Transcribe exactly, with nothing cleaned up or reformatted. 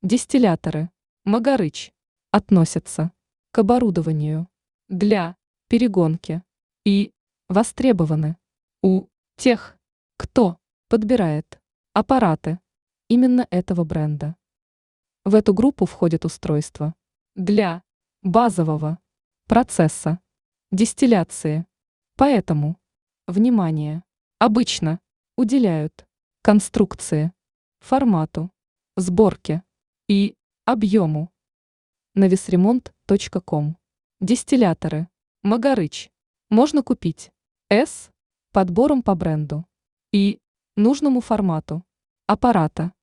Дистилляторы Магарыч относятся к оборудованию для перегонки и востребованы у тех, кто подбирает аппараты именно этого бренда. В эту группу входят устройства для базового процесса дистилляции, поэтому внимание обычно уделяют конструкции, формату, сборке и объему. Навесремонт точка ком. Дистилляторы Магарыч можно купить с подбором по бренду и нужному формату аппарата.